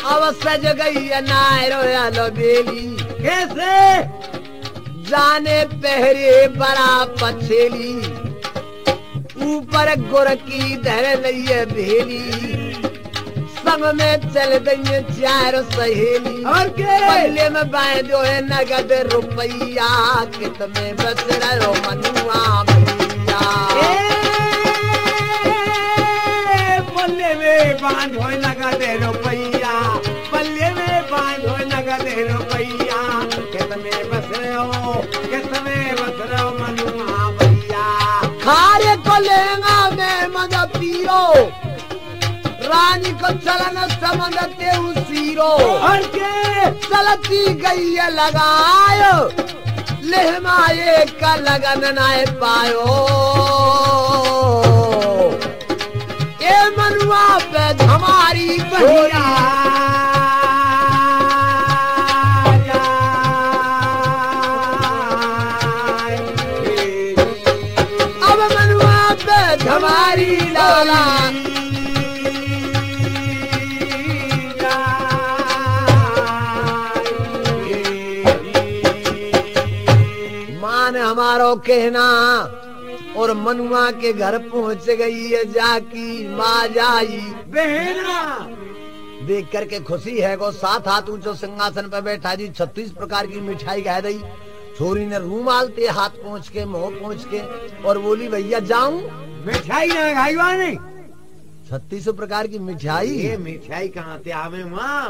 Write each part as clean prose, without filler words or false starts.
अब सज गई नायरो बेली कैसे जाने पहरे बड़ा पछेली ऊपर गुर की धर लइए भेली संग में चल गई चार सहेली और के पहले में बांधो है नगद रुपया कित में बस रहो मनुआ भैया पल्ले में बांधो नगद रुपया पल्ले में बांधो नगद रुपया कित में बस रहो मनुआ भैया खारे को लेगा मैं मजा पीरो रानी को चलन समझते उसीरो और के चलती गई है लगायो लेहमाए का लगन नाए पायो ए मनुआ पे हमारी बहिया अब मनुआ पे हमारी लाला मान हमारो कहना और मनुआ के घर पहुंच गई है जाकी माँ जाई बहना देख करके खुशी है को साथ हाथ ऊंचो सिंहासन पर बैठा जी 36 प्रकार की मिठाई कह दी छोरी ने रूमालते हाथ पहुंच के मुंह पहुंच के और बोली भैया जाऊं मिठाई ना खाईवा नहीं 36 प्रकार की मिठाई ये मिठाई कहाँ से आवे माँ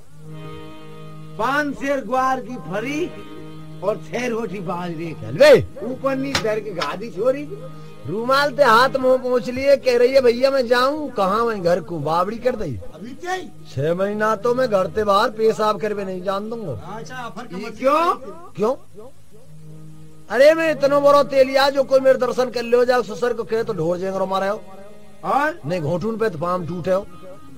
5 शेर ग्वार की फरी और 6 रोटी बाजरे चलवे ऊपर नी धर के गादी छोरी रूमाल ते हाथ मुंह पहुंच लिए कह रही है भैया मैं जाऊं कहाँ मैं घर को बावड़ी कर दी अभी चाहिए 6 महीना तो मैं घर से बाहर पेशाब करके नहीं जान दूंगा ये क्यों क्यों अरे मैं इतना बड़ा तेलिया जो कोई मेरे दर्शन कर ले जाओ ससुर को कहे तो ढोर जाएंगे मारे हो और नहीं घोटून पे तो पाम टूटे हो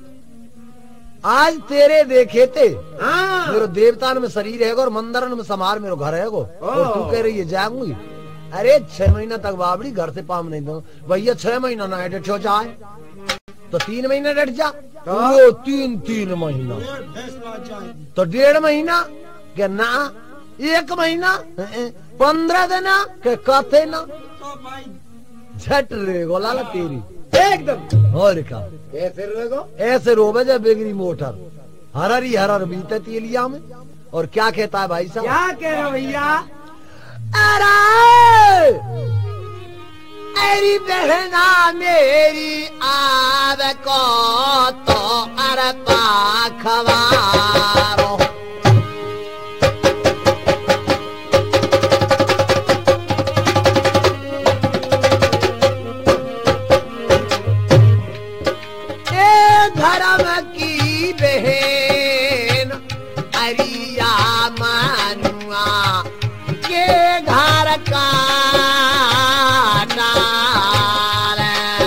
आज तेरे देखे थे हाँ मेरे देवतान में शरीर है और मंदिरन में समार मेरो घर है और तू कह रही है जाऊंगी अरे 6 महीना तक बाबड़ी घर से पाम नहीं दूंगा भैया 6 महीना ना डट हो जाए तो 3 महीने डट जा वो 3 महीना तो 1.5 महीना के ना 1 महीना 15 दिन के कथे ना झट रे गोला तेरी एकदम और क्या कैसे रोएगो ऐसे रोबे जब बेगरी मोटर हरर बीते तेलिया में और क्या कहता है भाई साहब क्या कह रहे हो भैया अरे अरे बहना मेरी आव को तो अरे पाखवारो धर्म की बहन अरिया मनुआ के घर का नाल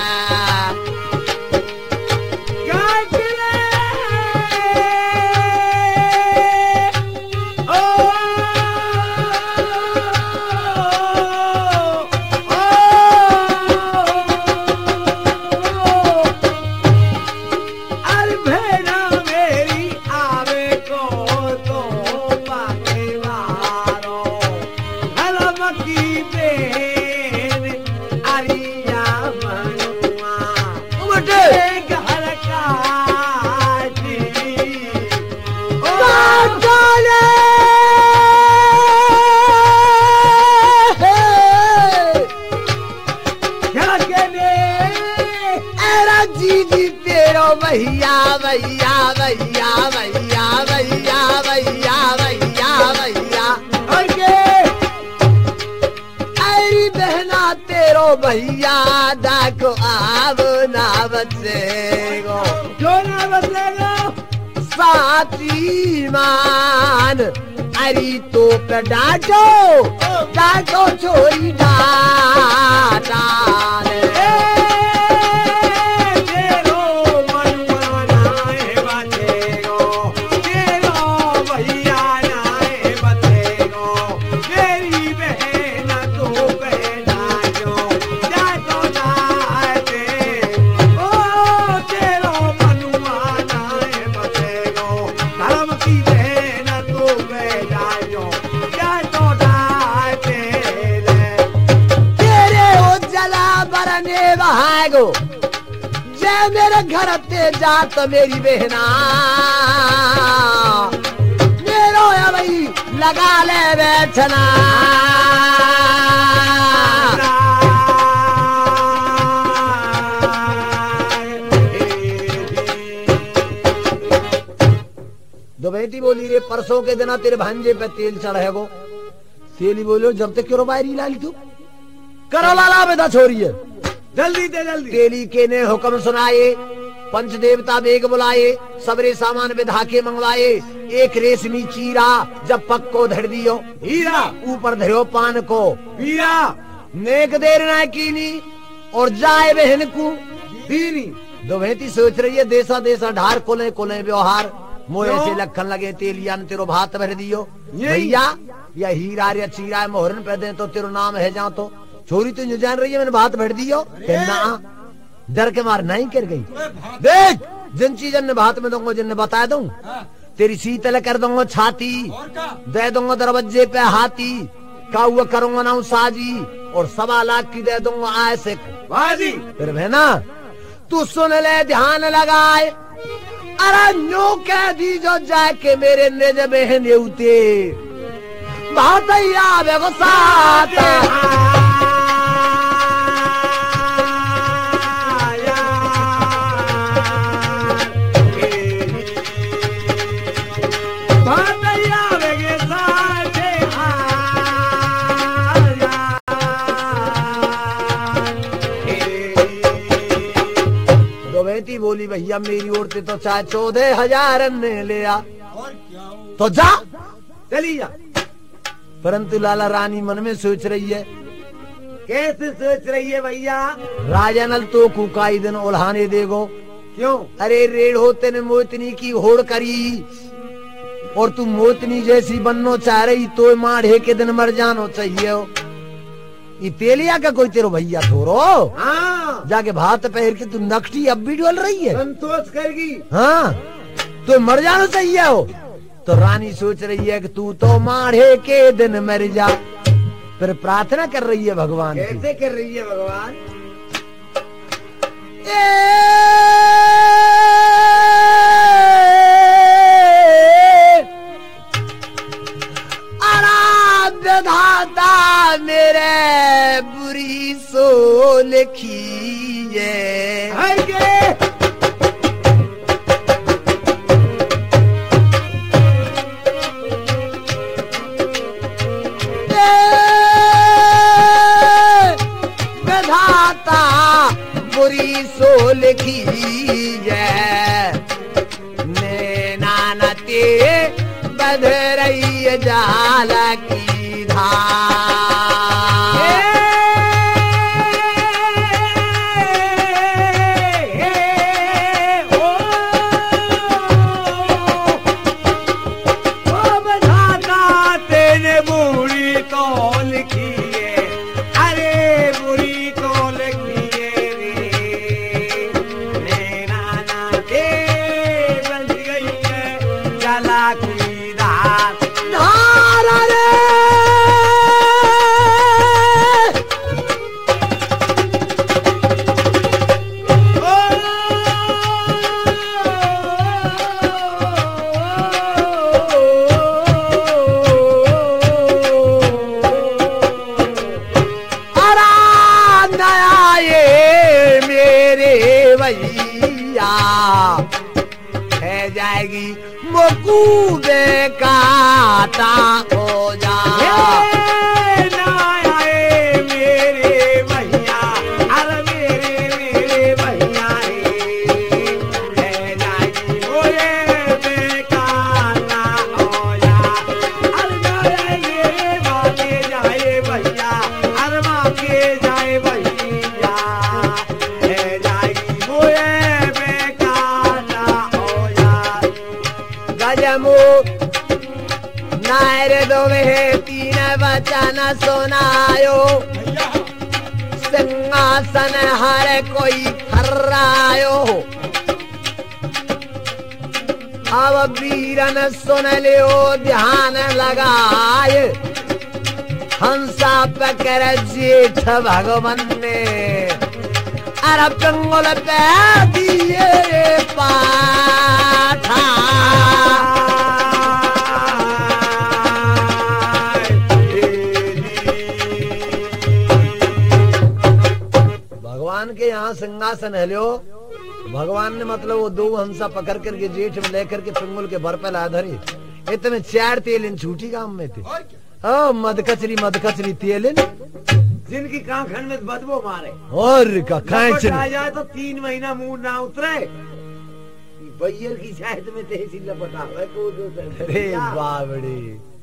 भैया भैया भैया भैया भैया भैया भैया भैया अरे बहना तेरो भैया देखो अब ना बचेगो जो ना बचेगा साथी मान अरे तो पे डांटो डांटो छोरी डांटा मेरे घर ते जात मेरी बहना मेरो या भाई लगा ले बैठना दो बेटी बोली रे परसों के दिन तेरे भांजे पे तेल चढ़ेगो तेली बोलो जब तक क्यों बाहरी लाली तू करो लाला बेटा छोरी है जल्दी दे जल्दी। तेली के ने हुक्म सुनाए पंच देवता बेग बुलाए सबरे सामान विधा के मंगवाए एक रेशमी चीरा जब पक्को धर दियो हीरा ऊपर धरो पान को हीरा नेक देर ना कीनी और जाए बहन को दीनी। दो बेटी सोच रही है देसा देसा ढार कोले कोले व्यवहार मोहे से लखन लगे तेलिया ने तेरो भात भर दियो भैया या हीरा या चीरा मोहरन पे दे तो तेरो नाम है जा तो छोरी तो जो जान रही है मैंने भात भर दियो ना डर के मार नहीं कर गई देख जिन चीजन ने भात में दूंगा जिन बता दूं तेरी शीतल कर दूंगा छाती दे दूंगा दरवाजे पे हाथी का हुआ करूंगा ना साजी और 1.25 लाख की दे दूंगा ऐसे बाजी। फिर बहना तू सुन ले ध्यान लगाए अरे नो कह दी जो जाके मेरे निज बहन उते बात आवे साथ बेटी बोली भैया मेरी ओर से तो चाहे 14,000 ने ले आ तो जा चली जा। परंतु लाला रानी मन में सोच रही है कैसे सोच रही है भैया? राजा नल तो कुकाई दिन उल्हाने देगो क्यों? अरे रेड़ होते ने मोतनी की होड़ करी और तू मोतनी जैसी बननो चाह रही तो माढ़े के दिन मर जानो चाहिए हो। ये तेलिया का कोई तेरो भैया थोरो हाँ। जाके भात पहर के तू नकटी अब भी डोल रही है संतोष करेगी हाँ तो मर जाना चाहिए हो। तो रानी सोच रही है कि तू तो माढ़े के दिन मर जा फिर प्रार्थना कर रही है भगवान की। कैसे कर रही है भगवान? विधाता मेरे बुरी सो लिखी विधाता बुरी सो लिखी नैना न तेरे बध रही जाला की धार विधाता तेने बुरी तो लिखी है। अरे बुरी तो लिखी है रे नैना ना के बन गई है जाला की धार धार रे है जाएगी मकूबे काटा हो जा मेरे भैया अरे मेरे भैया है जाएगी मोरे बेकार ना हो जा अरे ये मांगे जाए भैया अरे मांगे जाए भैया है जाएगी मोरे बेकार ना हो जा गजमो नायर दो में 3 वचन सुनायो सिंहासन हर कोई खर्रायो अब वीरन सुन लियो ध्यान लगाए हंसा पकड़ जेठ भगवन ने अरे पिंगुल पे दिए पाठा भगवान के यहाँ सिंहासन है लो। भगवान ने मतलब वो दो हंसा पकड़ करके जेठ में लेकर के पिंगुल के भर पे ला धरी। इतने 4 तेलिन छूटी काम में थे। ओ मदकचरी तेलिन जिनकी कांखन में बदबू मारे और का लपट आ जाए तो 3 महीना मुंह ना उतरे। बैयर की शायद में तेजी लपटा अरे बाबड़ी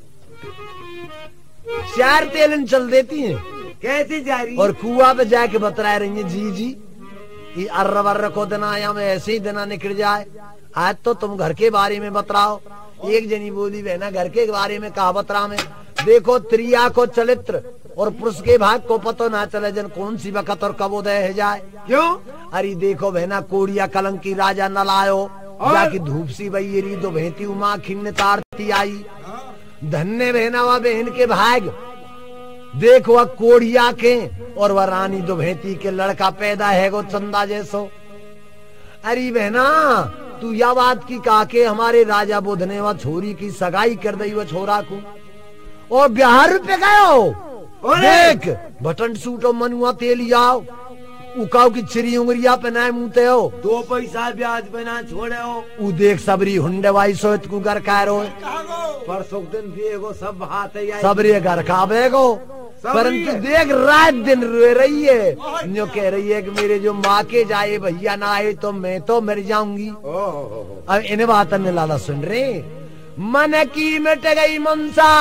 4 तेलिन चल देती हैं कैसे जा रही और कुआ पे जाके बतरा रही है जी ये अर्र वर्र को दिना या में ऐसे ही दिना निकल जाए। आज तो तुम घर के बारे में बतराओ। एक जनी बोली बहना घर के बारे में कहा बतरा में देखो त्रिया को चरित्र और पुरुष के भाग को पतो ना चले जन कौन सी वक़्त और कब उदय है जाए। क्यों? अरे देखो बहना कोड़िया कलंकी राजा न लायो जाके धूप सी बैरी दो भेती उमा खिन्न तारती आई। धन्य बहना वा बहन के भाग देखो वह कोड़िया के और वह रानी दो भेती के लड़का पैदा है गो चंदा जैसो। अरे बहना तू या बात की कहा के हमारे राजा बुध ने वह छोरी की सगाई कर दी वह छोरा को और बिहार पे गयो। देख बटन सूट और मनुआ तेल आओ उकाओ की चिरी उंगरिया पे ना मुँहते हो 2 पैसा ब्याज पे ना छोड़े हो। उ देख सबरी हुंडे वाई सोच को घर का रो परसों दिन भी एगो सब हाथ है सबरी घर का बेगो परंतु देख रात दिन रो रही है जो कह रही है कि मेरे जो माँ के जाए भैया ना आए तो मैं तो मर जाऊंगी। अब इन्हें बात ने लाला सुन रहे मन की मिट गई मनसा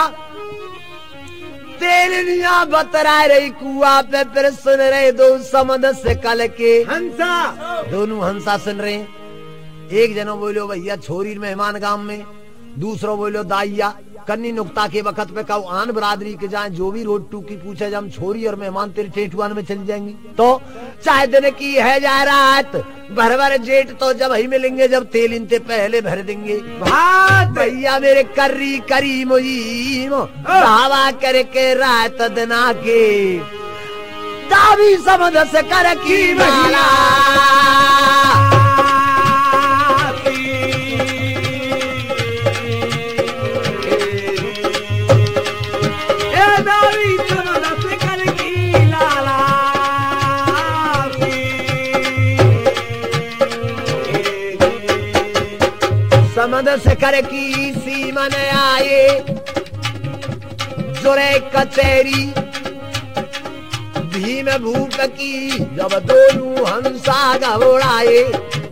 तेलिया बतरा रही कुआ पे फिर सुन रहे दो समद से कल के हंसा दोनों हंसा सुन रहे। एक जनो बोलो भैया छोरी मेहमान गांव में दूसरो बोलो दाइया कन्नी नुक्ता के वक्त पे कहो आन बरादरी के जाए जो भी रोड टू की पूछे जब हम छोरी और मेहमान तेरे टेटुआन में चली जाएंगी तो चाहे दिन की है जा रात भर भर जेठ तो जब ही मिलेंगे जब तेल इनते पहले भर देंगे भात भैया मेरे करी करी मुहीम दावा करके रात दिना के दावी समझ से कर की माला समद से कर की सीमन आए जुरे कचेरी भीम भूप की जब दोनों हंसा घबराए।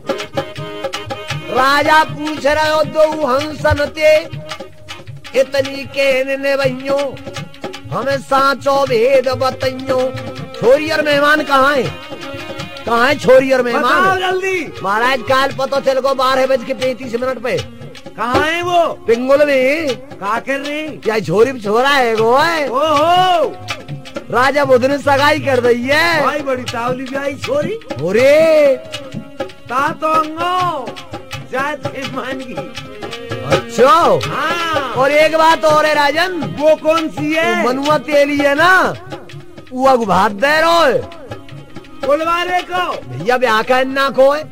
राजा पूछ रहे हो दो हंसन ते इतनी के ने भैयो हमें साचो भेद बतइयो। छोरी और मेहमान कहाँ है छोरी और मेहमान जल्दी महाराज काल पता चल गो 12:35 पे कहाँ है वो पिंगुल में क्या कर रही क्या छोरी छोरा है गो है ओहो राजा बुध ने सगाई कर दी है भाई बड़ी तावली ब्याई छोरी अरे ता तो अंगो जात मान की अच्छा हाँ। और एक बात और है राजन वो कौन सी है मनुआ तेली है ना वो भात दे रो बोलवारे को भैया ब्याह का इन्ना को है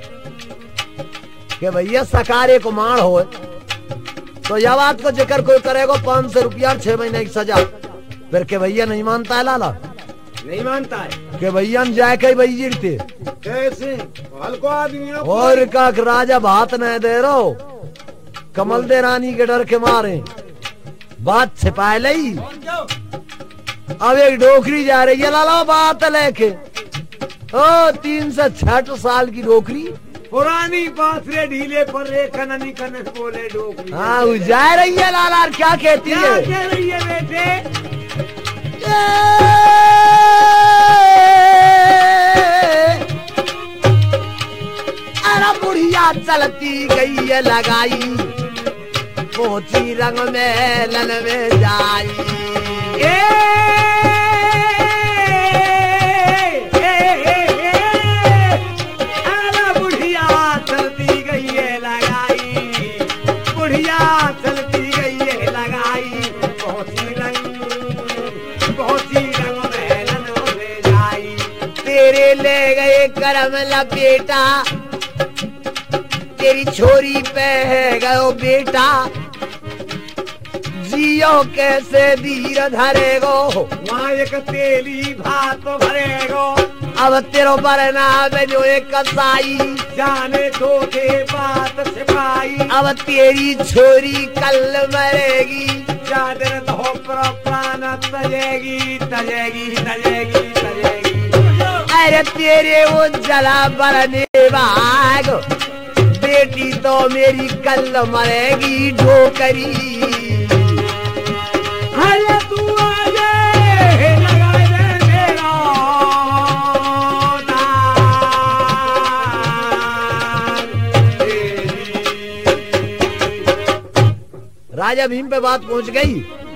कि भैया सकारे को मार हो तो यह बात को जिक्र कोई करेगा 500 रुपया 6 महीने की सजा फिर के भैया नहीं मानता है लाला नहीं मानता है कि भैया जाए कई भैया थे कैसे हल्को आदमी और का राजा भात नहीं दे रो कमल दे रानी के डर के मारे बात छिपाए ली। अब एक डोकरी जा रही है लाला बात लेके 360 साल की डोकरी पुरानी बातरे ढीले पर रे कननी कन बोले डोकरी हाँ वो जा रही है लाला क्या कहती है क्या कह रही है बेटे अरे बुढ़िया चलती गई है लगाई पहुंची रंग में लन में जाई ले गए गरम लपेटा, तेरी छोरी पे है गयो बेटा, जियो कैसे धीर धरेगो, वहाँ एक तेली भात भरेगो, अब तेरो बरना में जो एक कसाई, जाने दो थे बात सिपाही, अब तेरी छोरी कल मरेगी, जादर तो प्राण तजेगी तजेगी तजेगी तजेगी। अरे तेरे वो जला बरने भाग, बेटी तो मेरी कल मरेगी ढोकरी। अरे तू आजे लगा दे मेरा राजा भीम पे बात पहुंच गई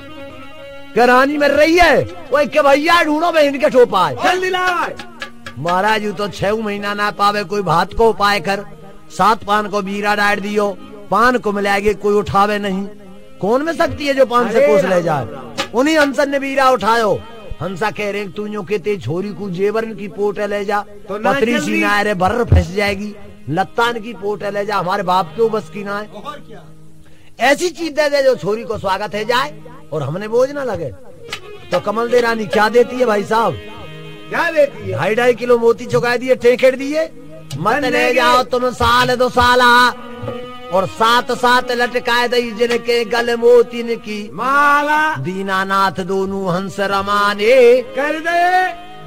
कि रानी मर रही है, वो के भैया ढूंढो बहन के ठोपा है। जल्दी लाए महाराज यू तो 6 महीना ना पावे, कोई भात को उपाय कर, 7 पान को बीरा डाल दियो, पान को मिलाएगी कोई उठावे नहीं, कौन में सकती है जो पान से कोस ले जाए। उन्हीं हंसन ने बीरा उठायो, हंसा कह रहे तू यूं कहते छोरी को जेवरन की पोटे ले जा, तो ना पतरी जल्दी। सी ना है रे भर्र फंस जाएगी, लत्तान की पोटे ले जा, हमारे बाप क्यों बस की ना है, ऐसी चीज दे दे जो छोरी को स्वागत है जाए और हमने बोझ ना लगे। तो कमल दे रानी क्या देती है भाई साहब, क्या देती है? 2.5 किलो मोती चुका दिए, टेकेड़ दिए, मत ले जाओ तुम साल 2 साला, और 7 लटकाए दई जिनके गल मोतिन की माला दीनानाथ दोनों हंस रमाने। कर दे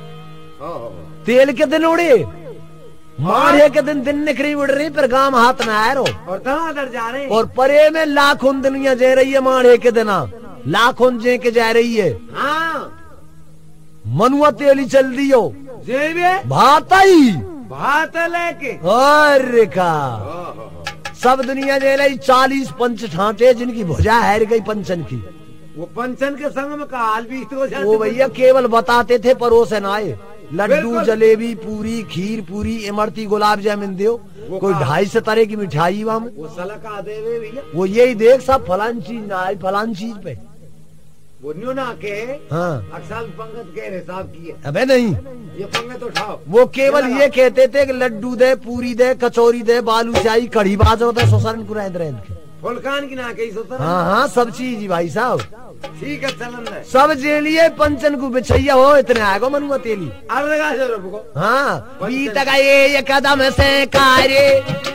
तेल के दिन उड़े, माढ़े के दिन निकली उड़ रही, पर गांव हाथ ना आए रो, और दर जा रहे और परे में लाखों दुनिया जा रही है, माढ़े के दिना लाखों जे के जा रही है। हाँ मनुआ तेली चल दियो जेबे भात आई भात लेके और का सब दुनिया जे रही 40 पंच ठाटे जिनकी भुजा हैर गई पंचन की। वो पंचन के संग में काल भी हो जाते। वो भैया केवल बताते थे परोसे ना आए, लड्डू बिल्कुल। जलेबी पूरी खीर पूरी इमरती गुलाब जामुन दियो, वो कोई कहा- 250 तरह की मिठाई वहां में, वो सलका देवे भैया वो यही देख सब फलान चीज ना आई फलान चीज पे। वो न्यू ना के हाँ अक्सर पंगत के हिसाब किए अबे नहीं, ये पंगत उठाओ। वो केवल ये कहते थे कि लड्डू दे पूरी दे कचौरी दे बालूशाही कढ़ी बाजरो दे सोसरन को रहते रहते। फुलकान की ना कही सोतर। हाँ हाँ सब चीज ही भाई साहब, ठीक है चलन है। सब जेलिए पंचन को बिछैया हो इतने आएगो मनुआ तेली। अर्धगा से रुको हाँ बीत गए ये कदम से कारे,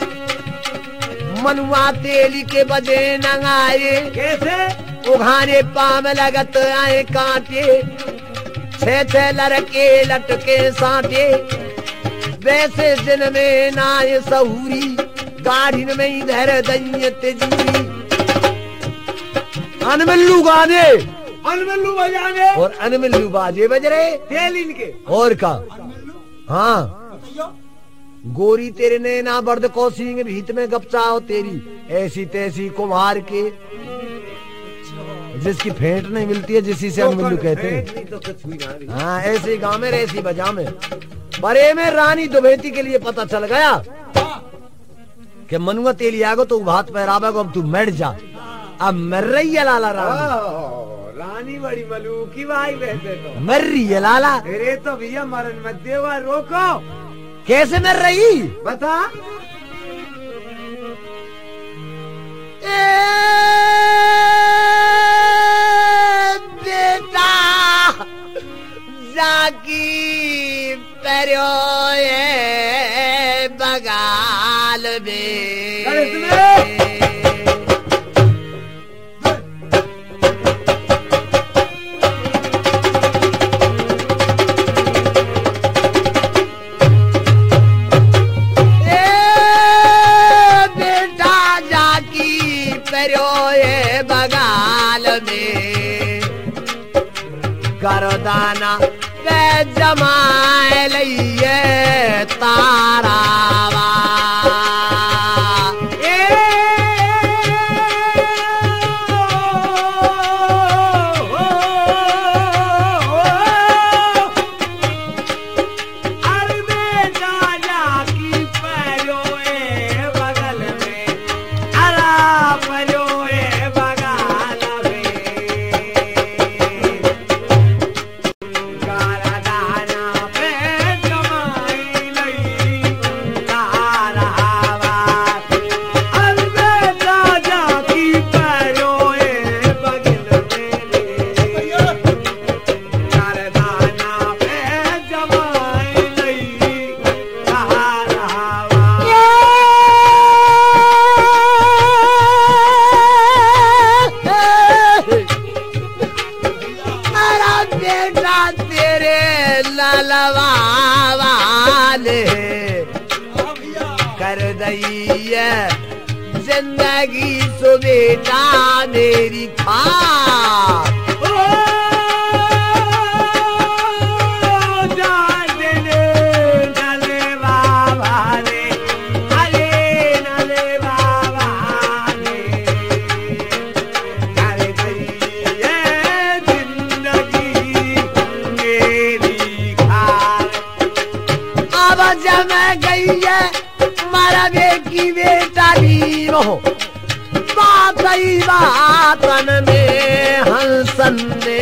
मनुआ तेली के बजे नंगाए, कैसे उघाने पाम लगत आए कांटे, 6 लड़के लटके साटे, वैसे जिन में नाय सहूरी, गाढ़िन में इधर दई तेजूरी। अनमिल्लू गाने अनमल्लू बजाने और अनमिल्लू बाजे बज रहे, तेल इनके और का हाँ गोरी तेरे ने ना बर्द को सींग भीत में गपचाओ तेरी, ऐसी तैसी कुम्हार के जिसकी फेंट नहीं मिलती है जिसी से अनमिल्लू कहते हैं। तो कुछ हुई ना रही। हाँ ऐसी गाँव में ऐसी बजा में बरे में रानी दुबेती के लिए पता चल गया कि मनुआ तेली आगो तो भात पहरावे को, अब तू मर जा, अब मर रही है लाला रानी, रानी बड़ी मलूकी भाई वैसे तो मर रही है लाला। अरे तो भैया मरण मत देवा, रोको कैसे मर रही बता। ए बेटा जाकी पैरो बगाल में बगाल में करदाना पे जमाए लइए तारावा। जिंदगी सो बेटा मेरी खाक। की बेटा नीरो बातन में हंसन ने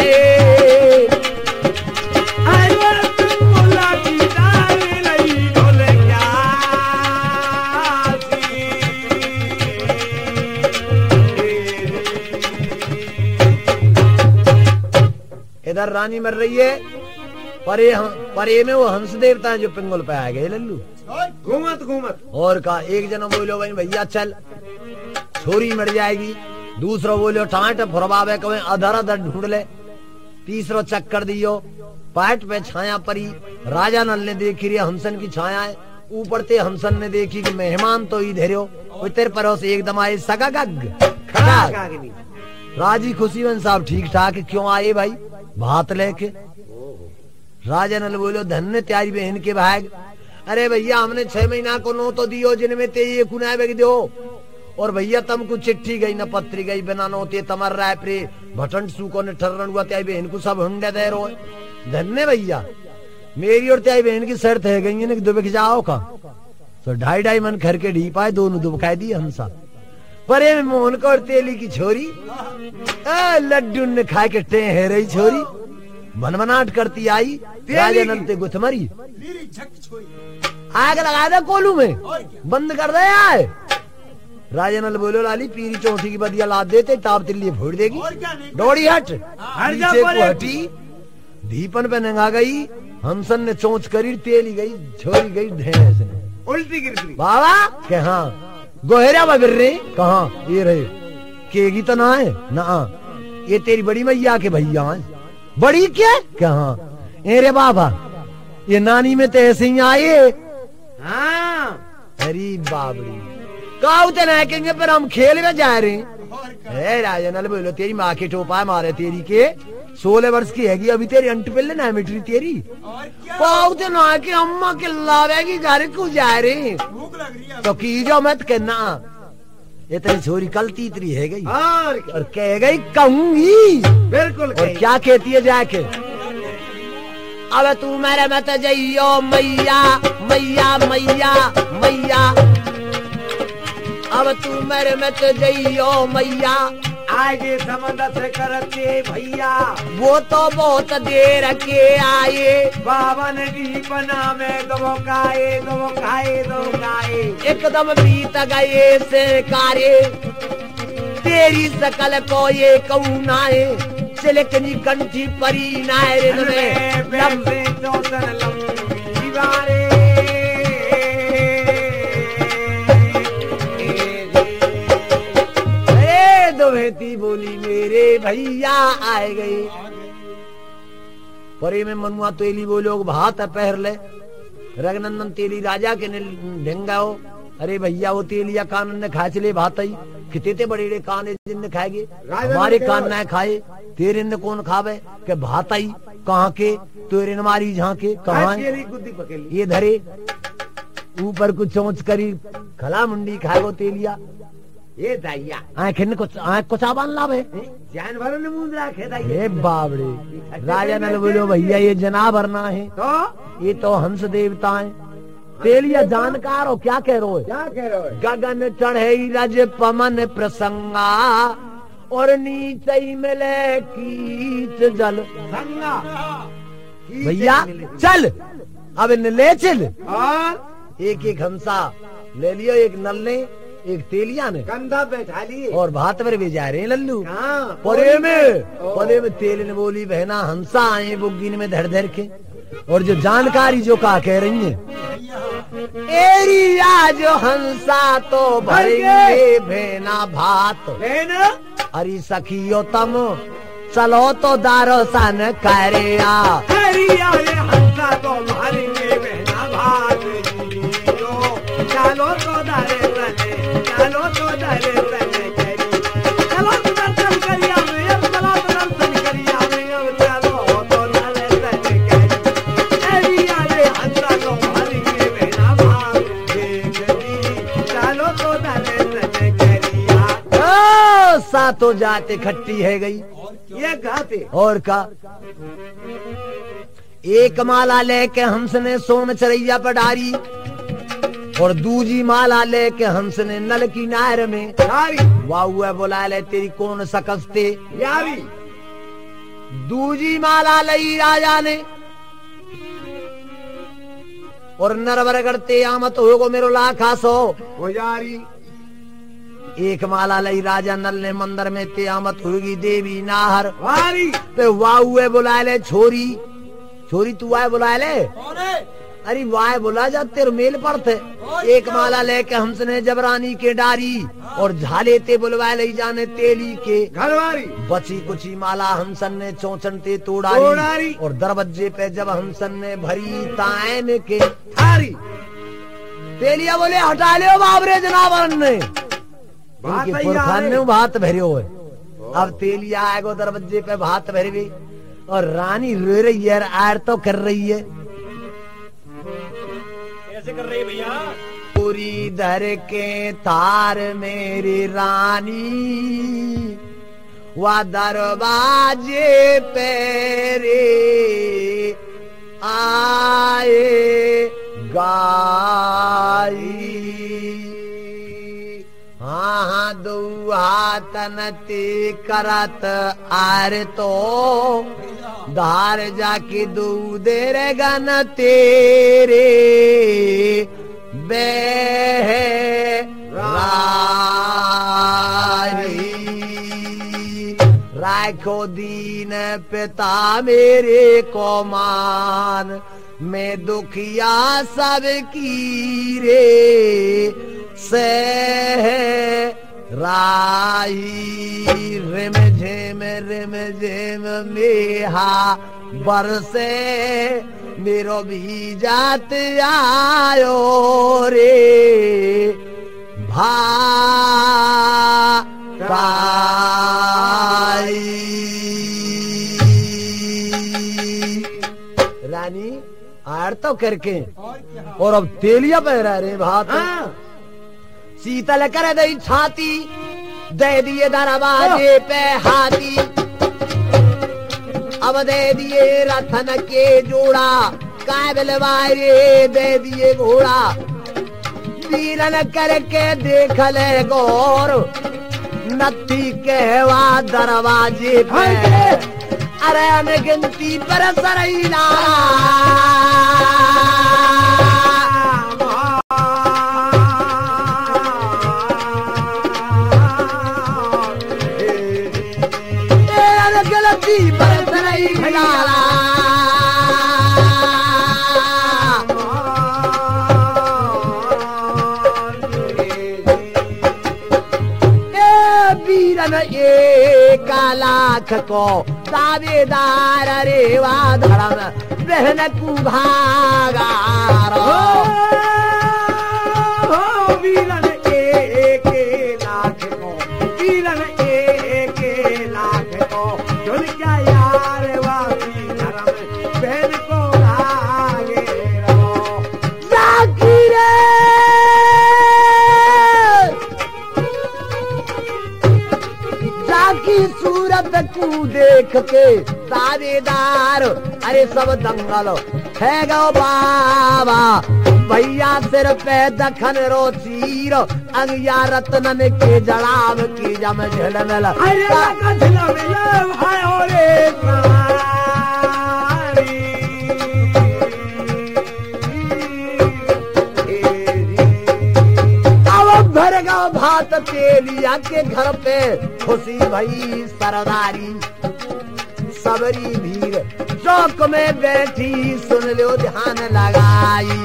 इधर रानी मर रही है, परे में वो हंस देवता है जो पिंगल पे आ गए लल्लू घूमत घूमत। और कहा एक जना बोलो भाई भैया चल छोरी मर जाएगी, दूसरा बोलो टाट फुरबावे कवे अधर अधर ढूंढ ले, तीसरो चक्कर दियो पाट पे छाया परी। राजा नल ने देखी रही हंसन की छाया है, ऊपर ते हंसन ने देखी कि मेहमान तो इधर हो तेरे परों से एकदम आए सगा राजी खुशी बन साहब ठीक ठाक क्यों आए भाई भात लेके। राजा नल बोलो धन्य त्यारी बहन के भाग। अरे भैया हमने 6 महीना को नो तो दियो जिनमें ते ये कुनाए दो, और भैया तुमको चिट्ठी गई न पत्री गई बिना नोते तमर राय प्रे भटन सूको ने ठर्रन हुआ त्याई बहन को सब हुंडे दे रो। धन्य भैया मेरी और त्याई बहन की शर्त है गई ने दुबक जाओ का तो 2.5 मन खर के ढी पाए दोनों दुबकाई दी हमसा। परे में मोहन को और तेली की छोरी लड्डू ने खाए के टे है रही छोरी मनमनाट करती आई। राजा नलते गुथमरी आग लगा दे कोलू में बंद कर दे आए। राजा नल बोलो लाली पीरी चौथी की बदिया लाद देते ताप तिल्ली फोड़ देगी, दौड़ी हट नीचे को हटी धीपन पे नंगा गई। हंसन ने चोंच करी तेली गई छोरी गई भैंस ने उल्टी गिर गई। बाबा के हाँ गोहरा बगर रे कहाँ ये रहे केगी तो ना है ना ये तेरी बड़ी मैया के भैया है बड़ी क्या हाँ अरे बाबा ये नानी में तो ऐसे ही आए। हाँ अरे बाबरी काउते नाकेंगे पर हम खेल में जा रहे हैं। राजा नल बोलो तेरी माँ के टोपा मारे तेरी के 16 वर्ष की हैगी अभी तेरी अंट पिल्ले ना मिट्री तेरी काउते नाके अम्मा के लावेगी घर को जा रहे तो कीजो मत कहना ये तेरी छोरी कल तीतरी है गई और कह गई कहूंगी बिल्कुल। और क्या कहती है जाके अब तू मेरे मत जइयो मैया मैया मैया मैया अब तू मेरे मत जइयो मैया आगे समंदर से करते भैया वो तो बहुत देर के आए बावन दीपना में दो खाए एकदम बीत गए से कारे तेरी सकल को ये कौनाए चिलकनी कंठी परी नायरे में लंबे चौसन लंबी दीवारे दोहती बोली मेरे भैया आए गए। परे में मनुआ तेली बोलो भात पहर ले रघुनंदन तेली राजा के ढेंगाओ। अरे भैया वो तेलिया कान ने खा चले भात ही कितने बड़े बड़े कान जिन खाएगे हमारे कान न खाए तेरे ने कौन खावे के भात ही कहाँ के तेरे न मारी जहाँ के कहाँ ये धरे ऊपर कुछ चोंच करी खला मुंडी खाएगो तेलिया ये दैया आँखें को चाबान लावे जानवरों ने मुंह रखे ये बाबड़े। राजा ने बोलो भैया ये जनावर ना है तो ये तो हंस देवता है। तेलिया जानकार हो क्या कह रहे हो क्या कह रहे हो गगन चढ़े रज पमन प्रसंगा और नीचे मिले कीच जल संगा भैया चल अब इन ले चल। और एक हंसा ले लियो एक नल ने एक तेलिया ने कंधा बैठा लिए और भात पर भी जा रहे हैं लल्लू हाँ, परे में तेल ने बोली बहना हंसा आए बुग्गिन में धर धर के और जो जानकारी जो का कह रही है एरिया जो हंसा तो भरेंगे भेना भात अरे सखियो तम चलो तो दारो सन करिया हंसा तो भरेंगे भेना भात चलो तो दारे चलो तो दर्शन करी चलो तो दर्शन करिया में अब चलो तो दर्शन करिया में अब चलो तो दर्शन करी तेरी आले हंसा को भरी के बिना भाग देख दी चलो तो दर्शन करिया सातों जाते खट्टी है गई ये गाते और का एक माला लेके हंस ने सोन चरैया पर डारी और दूजी माला लेके हंस ने नल की नार में यारी वाह बोला ले तेरी कौन सकस्ते यारी दूजी माला लई राजा ने और नरवर करते आमत होगो मेरो लाखा सो वो यारी एक माला लई राजा नल ने मंदिर में ते आमत होगी देवी नाहर वारी पे वाह बुला ले छोरी छोरी तू आए बुला ले अरे वाह बुला जा तेरे मेल पर थे एक माला लेके हमसने जबरानी के डारी और झाले ते बुलवा ले जाने तेली के घरवारी बची कुची माला हमसन ने चौचन ते तोड़ारी और दरवाजे पे जब हमसन ने भरी तायन के थारी तेलिया बोले हटा ले बाबरे जनावर ने बात उनके पुरखान ने भात भरे हुए अब तेलिया आएगो दरवाजे पे भात भर गई और रानी रो रही है आर तो कर रही है कैसे कर रही है भैया पूरी धर के तार मेरी रानी वा दरवाजे पे रे आए गाई हाँ दो हाथन ते करत आर तो धार जाके दो देर गन तेरे राखो दीन पिता मेरे को मान मैं दुखिया सब की रे से राई रिम झिम मेहा बरसे मेरो भी जात आयो रे रानी आर तो करके और अब तेलिया पे रह रहे भात शीतल कर दई छाती दे दिए दरवाजे पे हाथी अब दे दिए रथन के जोड़ा काबिल वायरे दे दिए घोड़ा वीरन करके देख ले गौर नत्थी कहवा दरवाजे पे अरे में गिनती पर सरैना गलती पर सरैना एक लाख को दावेदार रेवा धर्म बहन को भागा वीरन एक लाख को वीरन एक लाख को चुन क्या यार वासी धर्म बहन को भागे रहो जाकिरे की सूरत को देख के दावेदार अरे सब दंगल है गो बाबा भैया सिर पे दखन रो चीर अंगिया रत्नन के जड़ाव की जम झलमल भरगा भात तेलिया के घर पे खुशी भई सरदारी सबरी भीड़ चौक में बैठी सुन लो ध्यान लगाई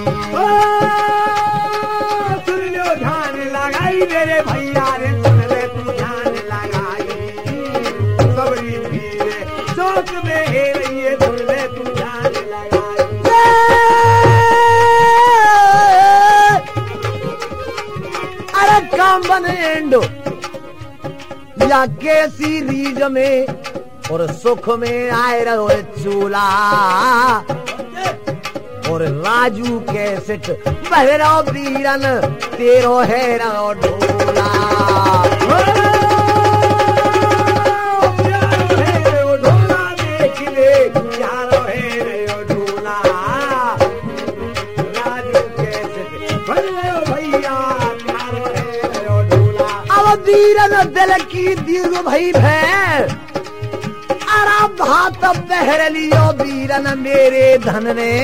सुन लो ध्यान लगाई मेरे भैया रे सुन ले तू ध्यान लगाई सबरी भीड़ चौक में हे रही है सुन ले तू ध्यान लगाई अरे का बनेंड या कैसी रीज में और सुख में आए रहो चूल्हा और राजू कैसेट बहरो बीरन तेरो हैरो ढोला बीरन दिल की दीर्घ भई भैर अरा भात बहर लियो बीरन मेरे धन ने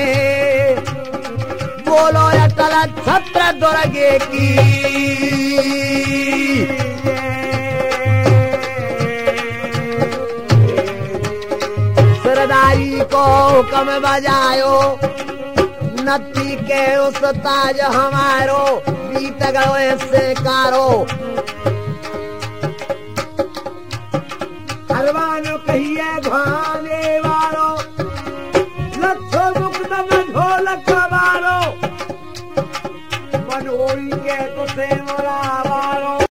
बोलो अटल छत्र दुर्गे की सरदारी को हुक्म बजायो नत्ती के उस ताज हमारो बीत गयो ऐसे कारो हरवानो कहिए भाने